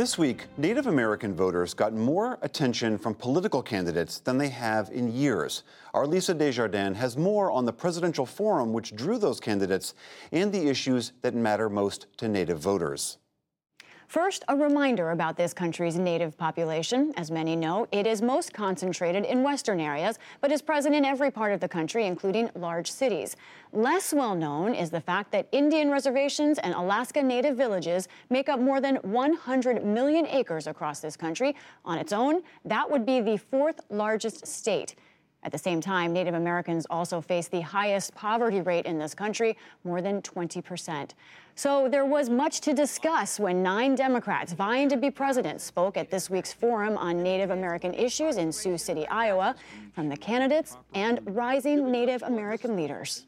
This week, Native American voters got more attention from political candidates than they have in years. Our Lisa Desjardins has more on the presidential forum which drew those candidates and the issues that matter most to Native voters. First, a reminder about this country's Native population. As many know, it is most concentrated in western areas, but is present in every part of the country, including large cities. Less well known is the fact that Indian reservations and Alaska Native villages make up more than 100 million acres across this country. On its own, that would be the fourth largest state. At the same time, Native Americans also face the highest poverty rate in this country, more than 20%. So there was much to discuss when 9 Democrats vying to be president spoke at this week's forum on Native American issues in Sioux City, Iowa, from the candidates and rising Native American leaders.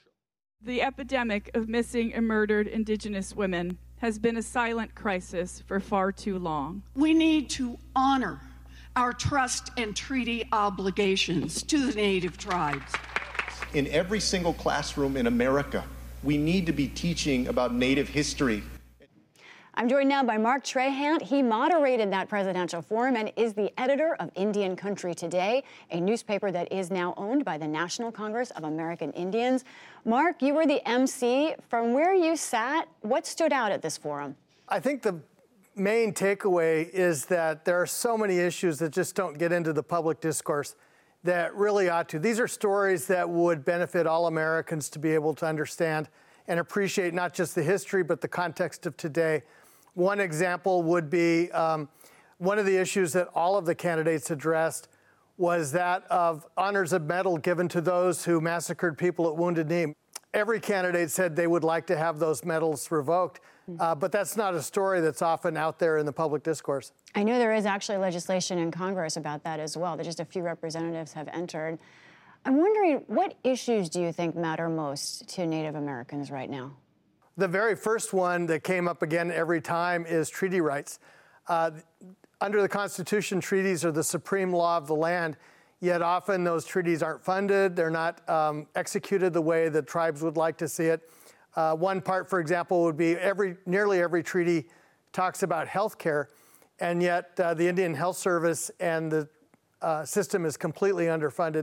The epidemic of missing and murdered Indigenous women has been a silent crisis for far too long. We need to honor our trust and treaty obligations to the Native tribes. In every single classroom in America, we need to be teaching about Native history. I'm joined now by Mark Trahant. He moderated that presidential forum and is the editor of Indian Country Today, a newspaper that is now owned by the National Congress of American Indians. Mark, you were the MC. From where you sat, what stood out at this forum? I think the main takeaway is that there are so many issues that just don't get into the public discourse that really ought to. These are stories that would benefit all Americans to be able to understand and appreciate not just the history, but the context of today. One example would be one of the issues that all of the candidates addressed was that of honors of medal given to those who massacred people at Wounded Knee. Every candidate said they would like to have those medals revoked, but that's not a story that's often out there in the public discourse. I know there is actually legislation in Congress about that as well, that just a few representatives have entered. I'm wondering, what issues do you think matter most to Native Americans right now? The very first one that came up again every time is treaty rights. Under the Constitution, treaties are the supreme law of the land, yet often those treaties aren't funded, they're not executed the way the tribes would like to see it. One part, for example, would be nearly every treaty talks about health care, and yet the Indian Health Service and the system is completely underfunded.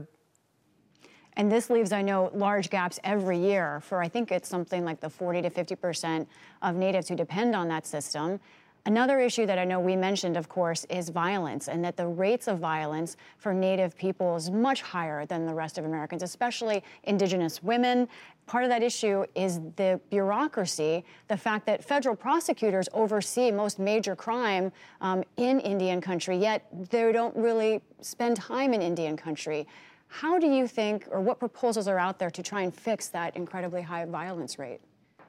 And this leaves, I know, large gaps every year for, I think it's something like the 40 to 50% of natives who depend on that system. Another issue that I know we mentioned, of course, is violence, and that the rates of violence for Native people is much higher than the rest of Americans, especially Indigenous women. Part of that issue is the bureaucracy, the fact that federal prosecutors oversee most major crime in Indian country, yet they don't really spend time in Indian country. How do you think, or what proposals are out there to try and fix that incredibly high violence rate?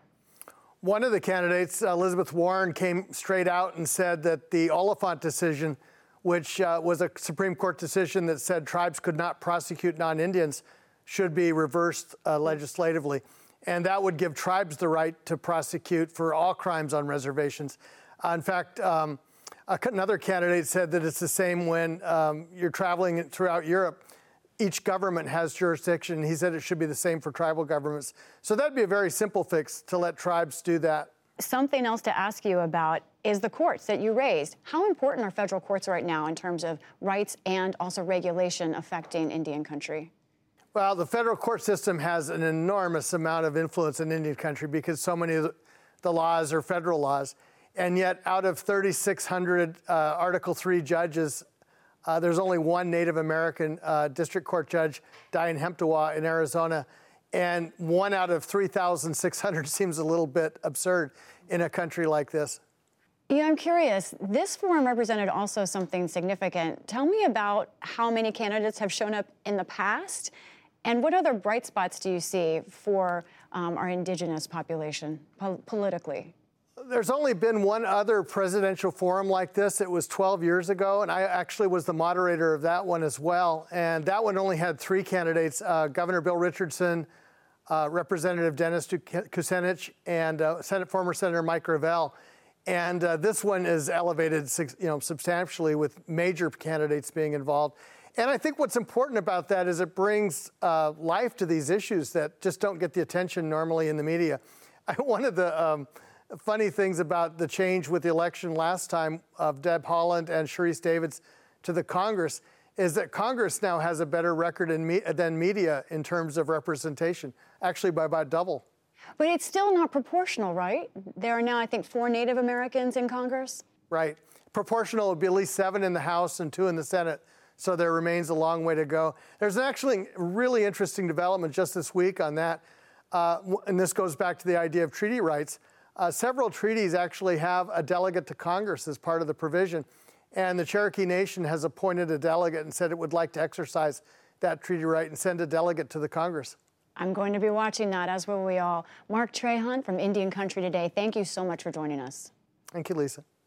One of the candidates, Elizabeth Warren, came straight out and said that the Oliphant decision, which was a Supreme Court decision that said tribes could not prosecute non-Indians, should be reversed legislatively. And that would give tribes the right to prosecute for all crimes on reservations. In fact, another candidate said that it's the same when you're traveling throughout Europe. Each government has jurisdiction. He said it should be the same for tribal governments. So that'd be a very simple fix to let tribes do that. Something else to ask you about is the courts that you raised. How important are federal courts right now in terms of rights and also regulation affecting Indian country? Well, the federal court system has an enormous amount of influence in Indian country because so many of the laws are federal laws. And yet out of 3,600 Article III judges, there's only one Native American district court judge, Diane Hemptawa in Arizona, and 1 out of 3,600 seems a little bit absurd in a country like this. Yeah, I'm curious. This forum represented also something significant. Tell me about how many candidates have shown up in the past, and what other bright spots do you see for our Indigenous population politically? There's only been one other presidential forum like this. It was 12 years ago, and I actually was the moderator of that one as well. And that one only had 3 candidates, Governor Bill Richardson, Representative Dennis Kucinich, and former Senator Mike Gravel. And this one is elevated substantially with major candidates being involved. And I think what's important about that is it brings life to these issues that just don't get the attention normally in the media. One of the funny things about the change with the election last time of Deb Haaland and Sharice Davids to the Congress is that Congress now has a better record than media in terms of representation, actually by about double. But it's still not proportional, right? There are now, I think, 4 Native Americans in Congress. Right. Proportional would be at least 7 in the House and 2 in the Senate. So there remains a long way to go. There's actually a really interesting development just this week on that. And this goes back to the idea of treaty rights. Several treaties actually have a delegate to Congress as part of the provision. And the Cherokee Nation has appointed a delegate and said it would like to exercise that treaty right and send a delegate to the Congress. I'm going to be watching that, as will we all. Mark Trahant from Indian Country Today, thank you so much for joining us. Thank you, Lisa.